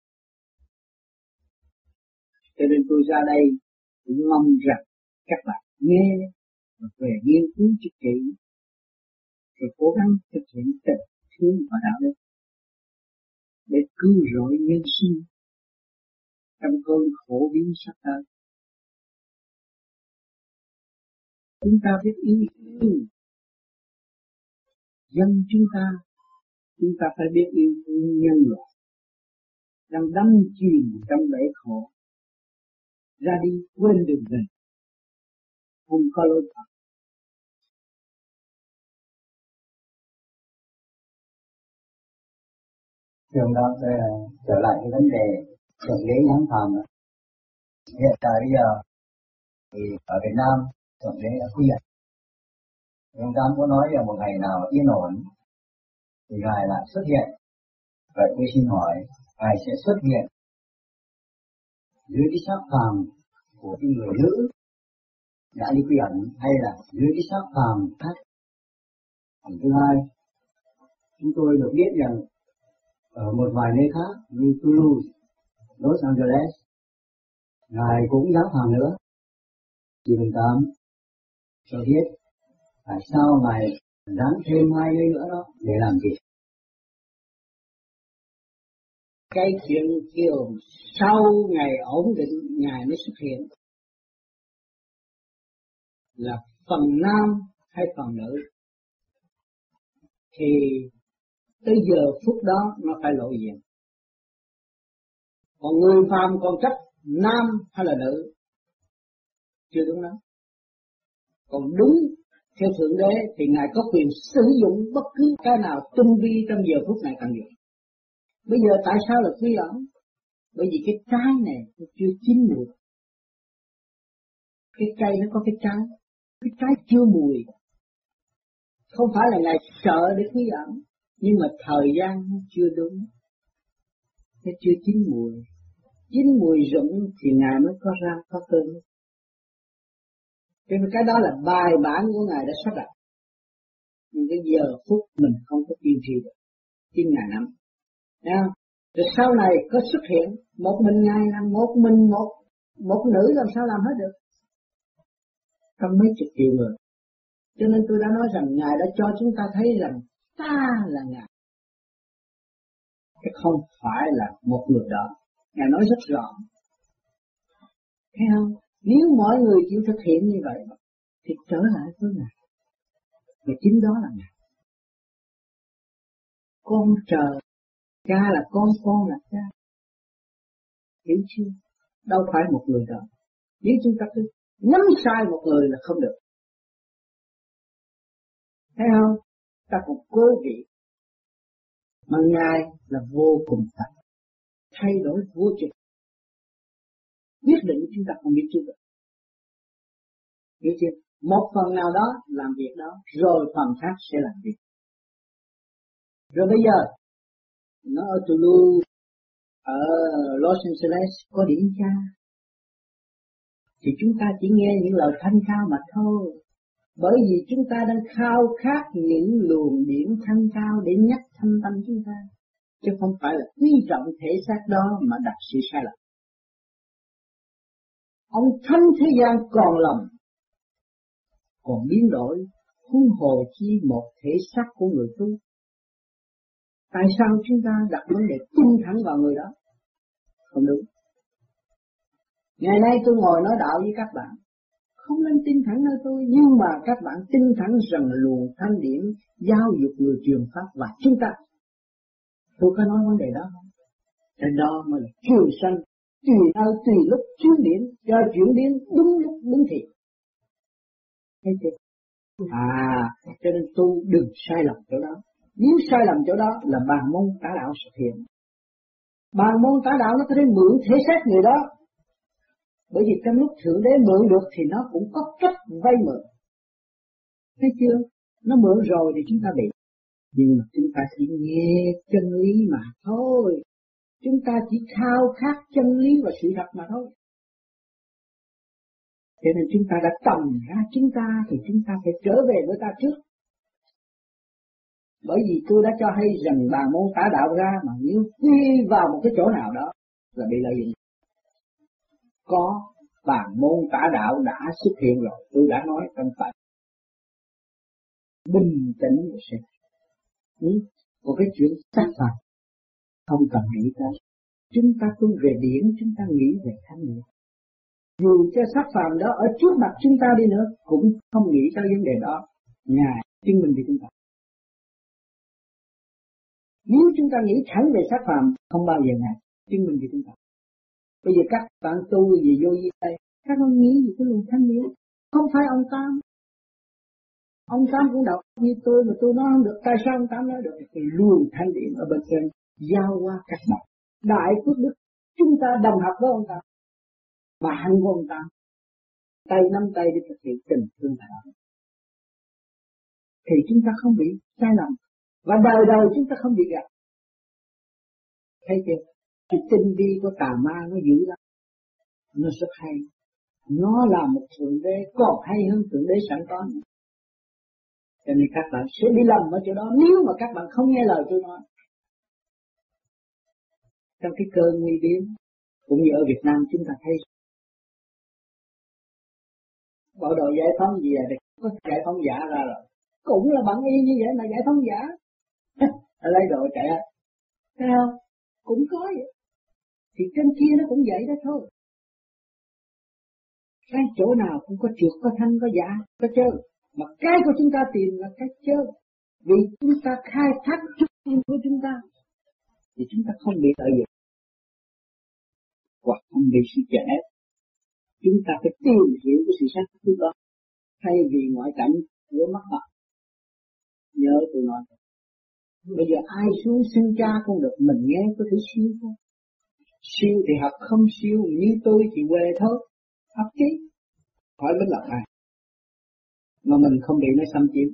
Cho nên tôi ra đây cũng mong rằng các bạn nghe và về nghiên cứu cho kỹ, rồi cố gắng thực hiện tình thương và đạo đức để cứu rỗi nhân sinh trong cơn khổ biến sắp tới. Chúng ta biết yêu dân chúng ta phải biết yêu nhân loại đang đắm chìm trong bể khổ, ra đi quên đường về, không có lối thoát. Trường đó trở lại cái vấn đề thượng đế giáng phàm. Hiện tại bây giờ thì ở Việt Nam thượng đế đã quy định. Ông Tám có nói là một ngày nào yên ổn thì Ngài lại xuất hiện. Vậy tôi xin hỏi, Ngài sẽ xuất hiện dưới cái xác phàm của cái người nữ đã đi quy ẩn, hay là dưới cái xác phàm khác? Thứ hai, chúng tôi được biết rằng ở một vài nơi khác như Toulouse, Los Angeles, Ngài cũng giáng phàm nữa. Chị Tám cho biết tại sao Ngài ráng thêm 2 giây nữa đó để làm gì? Cái chuyện kêu sau ngày ổn định Ngài mới xuất hiện là phần nam hay phần nữ thì tới giờ phút đó nó phải lộ diện. Còn người phàm còn trách nam hay là nữ chưa đúng lắm. Còn đúng theo Thượng Đế thì Ngài có quyền sử dụng bất cứ cái nào tinh vi trong giờ phút này cần dùng. Bây giờ tại sao là quý ẩn? Bởi vì cái trái này nó chưa chín mùi. Cái cây nó có cái trái chưa mùi. Không phải là Ngài sợ để quý ẩn, nhưng mà thời gian nó chưa đúng. Nó chưa chín mùi. Chín mùi rụng thì Ngài mới có ra có cơn. Cho nên cái đó là bài bản của Ngài đã sắp đặt. Nhưng cái giờ phút mình không có kiên trì được. Chính Ngài nắm. Rồi sau này có xuất hiện một mình Ngài làm một nữ làm sao làm hết được. Trong mấy chục triệu người. Cho nên tôi đã nói rằng Ngài đã cho chúng ta thấy rằng ta là Ngài. Chứ không phải là một người đó. Ngài nói rất rõ. Thấy không? Nếu mọi người chịu thực hiện như vậy thì trở lại với Ngài. Và chính đó là Ngài. Con trời, cha là con là cha. Hiểu chưa? Đâu phải một người đó. Nếu chúng ta cứ nhắm sai một người là không được. Thấy không? Ta còn cố vị. Mà Ngài là vô cùng tận. Thay đổi vô trực. Quyết định chúng ta không biết trước được. Hiểu chưa? Một phần nào đó làm việc đó, rồi phần khác sẽ làm việc. Rồi bây giờ, nó ở Toulouse, ở Los Angeles có điển tra. Thì chúng ta chỉ nghe những lời thanh cao mà thôi. Bởi vì chúng ta đang khao khát những luồng điển thanh cao để nhắc thâm tâm chúng ta. Chứ không phải là quý trọng thể xác đó mà đặt sự sai lầm. Ông thánh thế gian còn lầm, còn biến đổi, huống hồ chi một thể xác của người tu. Tại sao chúng ta đặt vấn đề tinh thẳng vào người đó? Không đúng. Ngày nay tôi ngồi nói đạo với các bạn, không nên tin thẳng nơi tôi, nhưng mà các bạn tin thẳng rằng luồng thanh điển giáo dục người truyền pháp và chúng ta. Tôi có nói vấn đề đó không? Cái đó mới là trường sanh, tùy nơi tùy lúc chuyển biến, cho chuyển biến đúng lúc đúng thì. Thấy chưa? Cho nên tu đừng sai lầm chỗ đó. Nếu sai lầm chỗ đó là bàn môn tả đạo xuất hiện. Bàn môn tả đạo nó có thể mượn thể xác người đó. Bởi vì trong lúc Thượng Đế mượn được thì nó cũng có cách vay mượn. Thấy chưa? Nó mượn rồi thì chúng ta bị. Nhưng mà chúng ta chỉ nghe chân lý mà thôi. Chúng ta chỉ khao khát chân lý và sự thật mà thôi. Cho nên chúng ta đã tầm ra chúng ta thì chúng ta phải trở về với ta trước. Bởi vì tôi đã cho hay rằng bàn môn tả đạo ra mà nếu quy vào một cái chỗ nào đó là bị lợi dụng. Có bàn môn tả đạo đã xuất hiện rồi, tôi đã nói trong phần bình tĩnh và sẽ. Còn cái chuyện sát phạt không cần nghĩ tới. Chúng ta tu về điển, chúng ta nghĩ về thánh điển. Dù cho sát phàm đó ở trước mặt chúng ta đi nữa cũng không nghĩ tới vấn đề đó. Ngài chứng minh cho chúng ta. Nếu chúng ta nghĩ thẳng về sát phàm, không bao giờ Ngài chứng minh cho chúng ta. Bây giờ các bạn tu gì vô gì đây, các ông nghĩ gì cái luồng thanh điển, không phải ông Tám. Ông Tám cũng đọc như tôi mà tôi nói không được, tại sao ông Tám nói được? Thì luồng thanh điển ở bên trên giao qua các bạn. Đại phước đức, chúng ta đồng học với ông Tám, bạn của ông Tám, tay nắm tay để thực hiện tình thương thảo. Thì chúng ta không bị sai lầm, và đời đời chúng ta không bị gặp. Thấy chưa? Cái tinh vi của tà ma nó dữ lắm, nó rất hay. Nó là một thượng đế còn hay hơn thượng đế sẵn có. Cho nên các bạn sẽ đi lầm ở chỗ đó nếu mà các bạn không nghe lời tôi nói. Trong cái cơn nguy biến, cũng như ở Việt Nam chúng ta thấy bộ đội giải phóng gì là có giải phóng giả ra rồi, cũng là bằng y như vậy mà giải phóng giả. Lấy đồ chạy, thấy không? Cũng có vậy. Thì trên kia nó cũng vậy đó thôi. Cái chỗ nào cũng có trượt, có thanh, có giả, có trơn. Mà cái của chúng ta tìm là cái trơn. Vì chúng ta khai thác chút tim của chúng ta, thì chúng ta không bị lợi dụng, hoặc không bị sự chèn ép. Chúng ta phải tìm hiểu cái sự sáng suốt đó, thay vì ngoại cảnh của mắt bạn. Nhớ tôi nói, bây giờ ai xuống sinh cha không được, mình nghe có thể siêu không? Siêu thì học, không siêu như tôi thì quê thôi, học chứ. Hỏi bên lọc ai mà mình không bị nó xâm chiếm.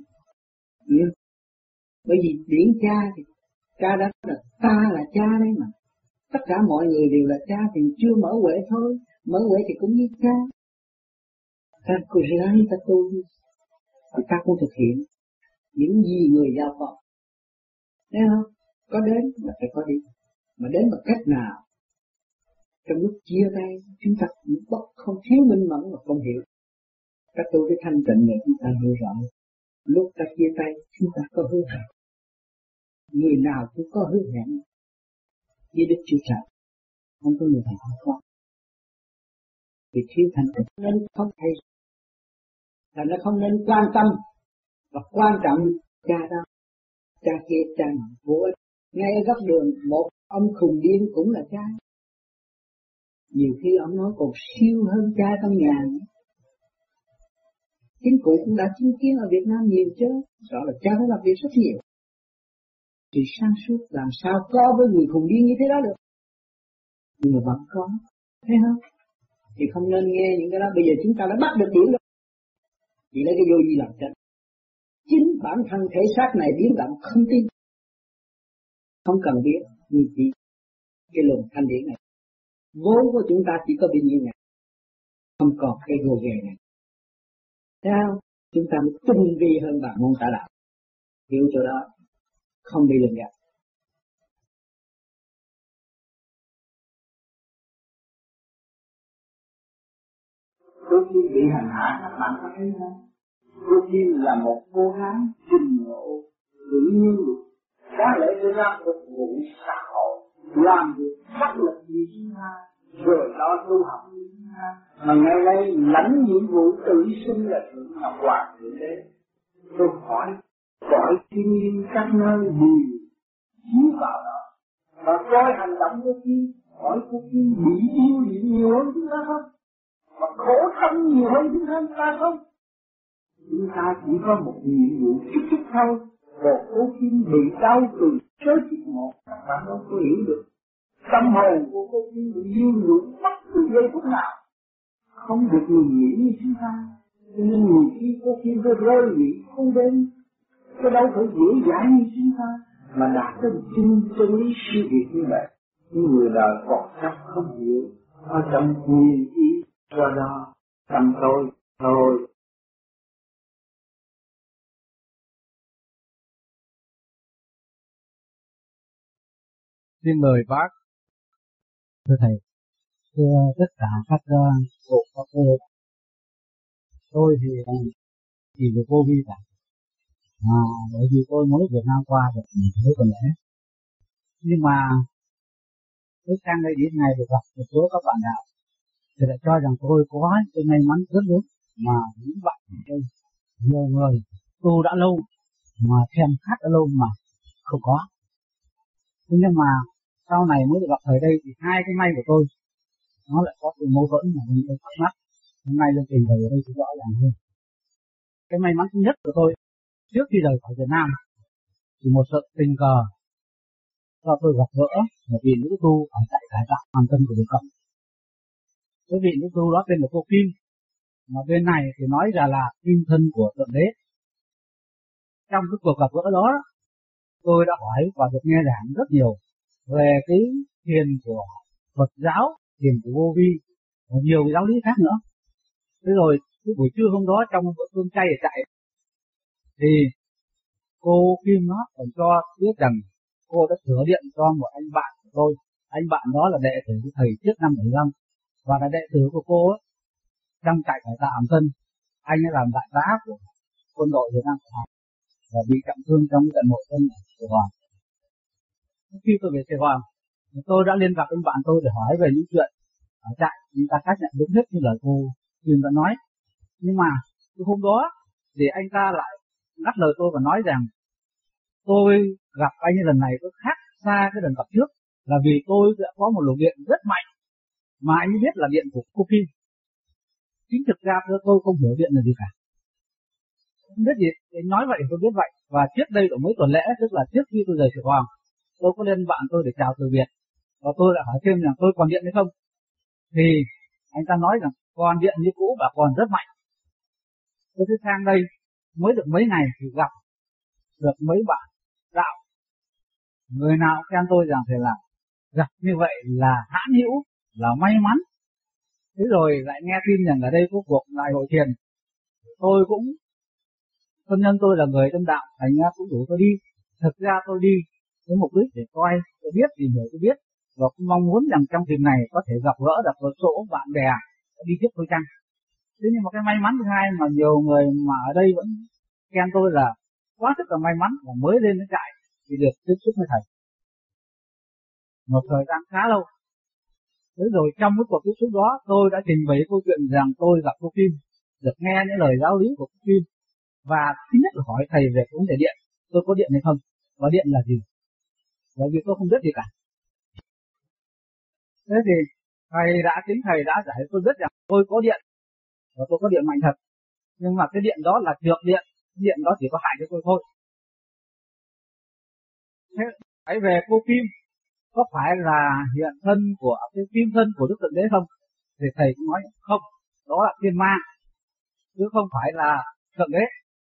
Bởi vì điển cha thì cha đã là ta là cha đấy mà. Tất cả mọi người đều là cha thì chưa mở huệ thôi. Mở huệ thì cũng như cha. Ta cứ ráng ta tu thì ta cũng thực hiện những gì người giao phó. Thấy không? Có đến là phải có đi. Mà đến bằng cách nào? Trong lúc chia tay chúng ta cũng không thiếu minh mẫn và không hiểu. Các tu cái thanh tịnh này chúng ta hiểu rõ. Lúc ta chia tay chúng ta có hứa hẹn. Người nào cũng có hứa hẹn với Đức Chúa Trời. Không có người nào không có. Vì thiếu thanh tịnh nên không thấy. Thành ra không nên quan tâm. Và quan trọng cha đó. Cha kia cha nọ vô ích. Ngay ở góc đường một ông khùng điên cũng là cha. Nhiều khi ông nói còn siêu hơn cha trong nhà. Chính cụ cũng đã chứng kiến ở Việt Nam nhiều chứ. Rõ là cha phải làm việc rất nhiều. Sự sáng suốt làm sao có với người khùng điên như thế đó được. Nhưng mà vẫn có. Thấy không? Thì không nên nghe những cái đó. Bây giờ chúng ta đã bắt được điểm đó. Chỉ lấy cái vô vi làm chân. Chính bản thân thể xác này biến động không tin. Không cần biết. Nhưng chỉ cái luồng thanh điển này. Vốn của chúng ta chỉ có bao nhiêu ngày. Không còn cái gồ ghề này. Thấy không? Chúng ta mới tinh vi hơn bạn môn tả đạo. Hiểu chỗ đó. Không bị lừa gạt. Đôi khi bị hành hạ các bạn có thấy không? Đôi khi là một cô gái trình ngộ tự nhiên đáng lẽ để ra phục vụ xã hội, làm việc rất là gì chúng ta, rồi đó tu học như chúng ta, mà ngày nay lãnh nhiệm vụ tự sinh là thượng ngọc hoàng thượng đế. Tôi hỏi cõi thiên nhiên các nơi gì chiếu vào đó và coi hành động của chi, hỏi của chi bị yêu bị nhiều hơn chúng ta không, mà khổ thân nhiều hơn chúng ta không. Chúng ta chỉ có một nhiệm vụ chút thôi. Một cô Kim bị đau từ sớ chiếc một, các bạn không có hiểu được. Tâm hồn của cô Kim bị yêu nhục bất cứ giây phút nào, không được người nghĩ như chúng ta. Cho nên nhiều khi cô Kim phải rơi lụy không đến, cái đâu phải dễ dãi như chúng ta, mà đạt tới chân lý siêu việt như vậy. Những người đời còn chắc không hiểu, ở trong nguyên ý do đó tâm tôi thôi. Xin mời bác. Thưa thầy, thưa tất cả các cụ các cô, tôi thì chỉ được vô vi cả. Bởi vì tôi mới Việt Nam qua được mấy tuần lễ. Nhưng mà tôi sang đây đến ngày được gặp một số các bạn đạo thì lại cho rằng tôi có cái may mắn rất lớn, mà những bạn đây nhiều người tu đã lâu mà thèm khát đã lâu mà không có. Thế nhưng mà sau này mới được gặp thầy đây thì hai cái may của tôi nó lại có sự mâu thuẫn mà tôi thắc mắc. Hôm nay lên tìm thầy ở đây sẽ rõ ràng hơn. Cái may mắn thứ nhất của tôi trước khi rời khỏi Việt Nam thì một sự tình cờ cho tôi gặp gỡ một vị nữ tu ở tại cải tạo Hoàn Tân của Việt Cộng. Cái vị nữ tu đó tên là cô Kim, mà bên này thì nói là kim thân của Thượng Đế. Trong cái cuộc gặp gỡ đó tôi đã hỏi và được nghe giảng rất nhiều về cái thiền của Phật giáo, thiền của vô vi và nhiều giáo lý khác nữa. Thế rồi cái buổi trưa hôm đó trong bữa cơm chay ở trại thì cô Kim nó còn cho biết rằng cô đã sửa điện cho một anh bạn của tôi. Anh bạn đó là đệ tử của thầy trước năm 75 và là đệ tử của cô ấy. Trong trại cải tạo Hàm Tân, anh ấy làm đại tá của quân đội Việt Nam và bị trọng thương trong trận nội quân ở Sài Gòn. Khi tôi về Sài Gòn, tôi đã liên lạc với bạn tôi để hỏi về những chuyện ở trại, nhưng ta xác nhận đúng hết như lời cô Duyên đã nói. Nhưng mà hôm đó thì anh ta lại ngắt lời tôi và nói rằng tôi gặp anh lần này có khác xa cái lần gặp trước, là vì tôi đã có một luồng điện rất mạnh mà anh biết là điện của cô Kim. Chính thực ra tôi không hiểu điện là gì cả, không biết gì. Anh nói vậy tôi biết vậy. Và trước đây ở mấy tuần lễ, tức là trước khi tôi rời Sài Gòn, tôi có lên bạn tôi để chào từ biệt, và tôi đã hỏi thêm rằng tôi còn điện hay không. Thì anh ta nói rằng còn điện như cũ và còn rất mạnh. Tôi sẽ sang đây mới được mấy ngày thì gặp được mấy bạn đạo, người nào khen tôi rằng thì là gặp như vậy là hãn hữu, là may mắn. Thế rồi lại nghe tin rằng ở đây có cuộc đại hội thiền, tôi cũng thân nhân tôi là người tâm đạo, thành ra cũng rủ tôi đi. Thực ra tôi đi với mục đích để coi tôi biết, tìm hiểu tôi biết, và cũng mong muốn rằng trong dịp này có thể gặp gỡ được một số bạn bè đi tiếp tôi chăng. Thế nhưng mà cái may mắn thứ hai mà nhiều người mà ở đây vẫn khen tôi là quá sức là may mắn, và mới lên đến trại thì được tiếp xúc với thầy một thời gian khá lâu. Thế rồi trong cái cuộc tiếp xúc đó, tôi đã trình bày câu chuyện rằng tôi gặp cô Kim, được nghe những lời giáo lý của cô Kim, và thứ nhất là hỏi thầy về vấn đề điện, tôi có điện hay không, và điện là gì, bởi vì tôi không biết gì cả. Thế thì chính thầy đã giải tôi biết rằng tôi có điện, và tôi có điện mạnh thật, nhưng mà cái điện đó là trược điện, điện đó chỉ có hại cho tôi thôi. Thế hãy về cô Kim có phải là hiện thân của cái kim thân của Đức Thượng Đế không? Thì thầy cũng nói không, đó là thiên ma, chứ không phải là Thượng Đế.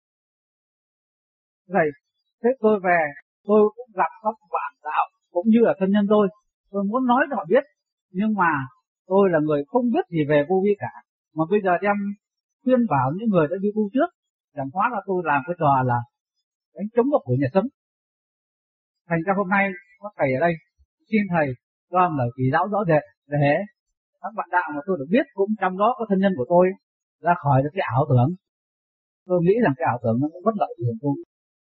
Thế tôi về, tôi cũng gặp các bạn đạo cũng như là thân nhân tôi muốn nói cho họ biết, nhưng mà tôi là người không biết gì về vô vi cả, mà bây giờ đem khuyên bảo những người đã đi tu trước, chẳng hóa là tôi làm cái trò là đánh trống vào của nhà Sấm. Thành ra hôm nay có thầy ở đây, xin thầy cho lời chỉ giáo rõ rệt để các bạn đạo mà tôi được biết, cũng trong đó có thân nhân của tôi, ra khỏi được cái ảo tưởng. Tôi nghĩ rằng cái ảo tưởng nó cũng bất lợi của tôi.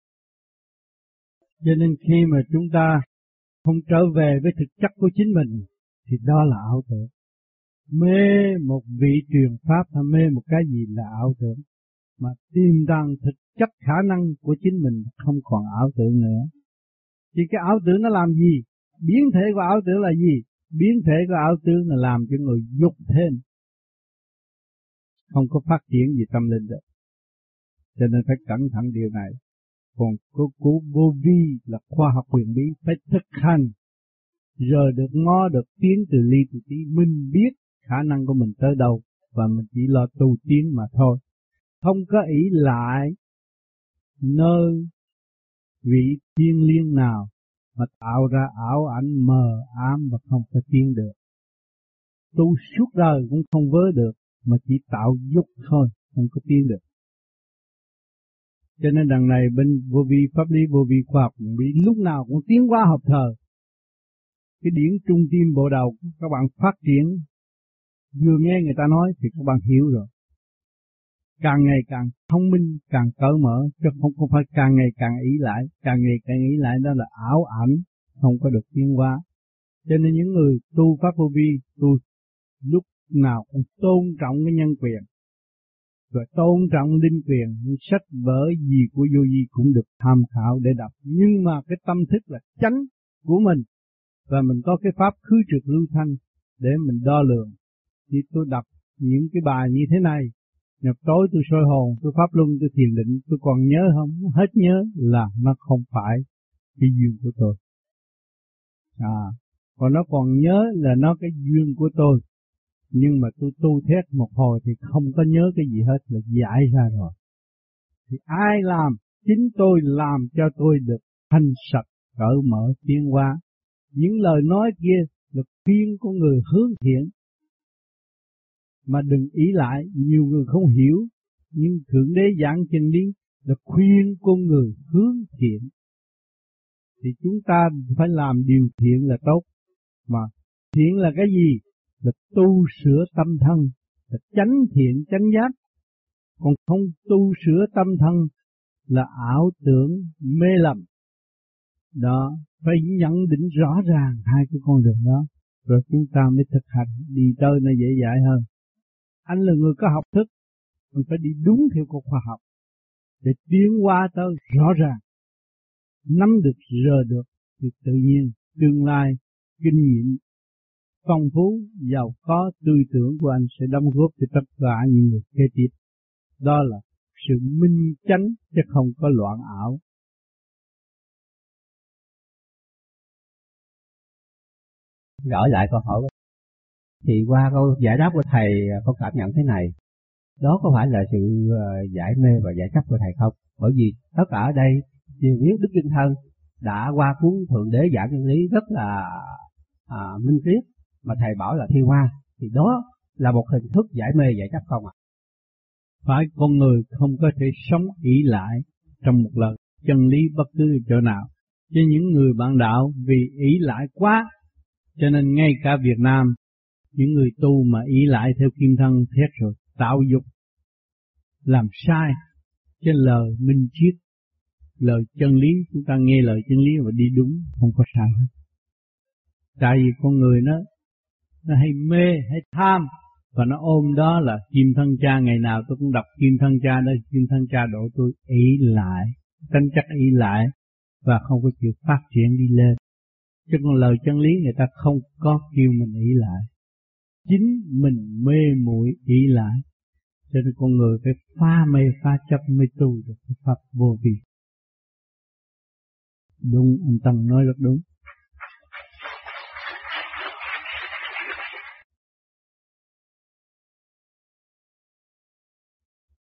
Cho nên khi mà chúng ta không trở về với thực chất của chính mình thì đó là ảo tưởng. Mê một vị truyền pháp hay mê một cái gì là ảo tưởng, mà tìm rằng thực chất khả năng của chính mình không còn ảo tưởng nữa. Thì cái ảo tưởng nó làm gì? Biến thể của ảo tưởng là gì? Biến thể của ảo tưởng là làm cho người dục thêm, không có phát triển gì tâm linh được. Cho nên phải cẩn thận điều này. Còn của vô vi là khoa học huyền bí, phải thực hành, rồi được ngó được tiến từ ly từ tí, mình biết khả năng của mình tới đâu, và mình chỉ lo tu tiến mà thôi. Không có ý lại nơi vị thiên liêng nào mà tạo ra ảo ảnh mờ ám và không thể tiến được. Tu suốt đời cũng không vớ được, mà chỉ tạo dục thôi, không có tiến được. Cho nên đằng này bên vô vi pháp lý, vô vi khoa học bị lúc nào cũng tiến hóa hợp thời. Cái điển trung tim bộ đầu các bạn phát triển, vừa nghe người ta nói thì các bạn hiểu rồi. Càng ngày càng thông minh, càng cởi mở, chứ không phải càng ngày càng ý lại. Càng ngày càng ý lại đó là ảo ảnh, không có được tiến hóa. Cho nên những người tu pháp vô vi, tu lúc nào cũng tôn trọng cái nhân quyền, và tôn trọng linh quyền. Những sách vở gì của vô vi cũng được tham khảo để đọc, nhưng mà cái tâm thức là chánh của mình, và mình có cái pháp khứ trực lưu thanh để mình đo lường. Thì tôi đọc những cái bài như thế này, nhập tối tôi soi hồn, tôi pháp luân, tôi thiền định, tôi còn nhớ không? Hết nhớ là nó không phải cái duyên của tôi. Còn nó còn nhớ là nó cái duyên của tôi. Nhưng mà tôi tu thét một hồi thì không có nhớ cái gì hết, là giải ra rồi. Thì ai làm? Chính tôi làm cho tôi được thanh sạch, cởi mở, tiến hóa. Những lời nói kia là khuyên của người hướng thiện, mà đừng ý lại. Nhiều người không hiểu, nhưng Thượng Đế giảng chân lý là khuyên con người hướng thiện. Thì chúng ta phải làm điều thiện là tốt. Mà thiện là cái gì? Là tu sửa tâm thân, là chánh thiện chánh giác. còn không tu sửa tâm thân là ảo tưởng mê lầm. Đó, phải nhận định rõ ràng hai cái con đường đó, rồi chúng ta mới thực hành, đi tới nó dễ dãi hơn. Anh là người có học thức, mình phải đi đúng theo con khoa học, để tiến qua tới rõ ràng, nắm được, rờ được, thì tự nhiên tương lai kinh nghiệm phong phú, giàu có, tư tưởng của anh sẽ đóng góp cho tất cả những người kế tiếp. Đó là sự minh chánh chứ không có loạn ảo. Gỡ lại câu hỏi thì qua câu giải đáp của thầy có cảm nhận thế này, đó có phải là sự giải mê và giải chấp của thầy không? Bởi vì tất cả ở đây đều biết Đức Kim Thân đã qua cuốn Thượng Đế giảng chân lý rất là minh triết, mà thầy bảo là thi hoa, thì đó là một hình thức giải mê giải chấp không ạ? Phải, con người không có thể sống ỷ lại trong một lời chân lý bất cứ chỗ nào. Chứ những người bạn đạo vì ỷ lại quá, cho nên ngay cả Việt Nam, những người tu mà ỷ lại theo Kim Thân thét rồi tạo dục, làm sai trên lời minh triết, lời chân lý. Chúng ta nghe lời chân lý và đi đúng, không có sai hết. Tại vì con người nó hay mê, hay tham, và nó ôm đó là Kim Thân Cha. Ngày nào tôi cũng đọc Kim Thân Cha đó, Kim Thân Cha độ tôi ỷ lại, tranh chắc ỷ lại, và không có chịu phát triển đi lên. Chứ còn lời chân lý người ta không có kêu mình ỷ lại, chính mình mê muội ỷ lại. Cho nên con người phải phá mê phá chấp mới tu được cái pháp vô vi. Đúng, anh Tân nói rất đúng.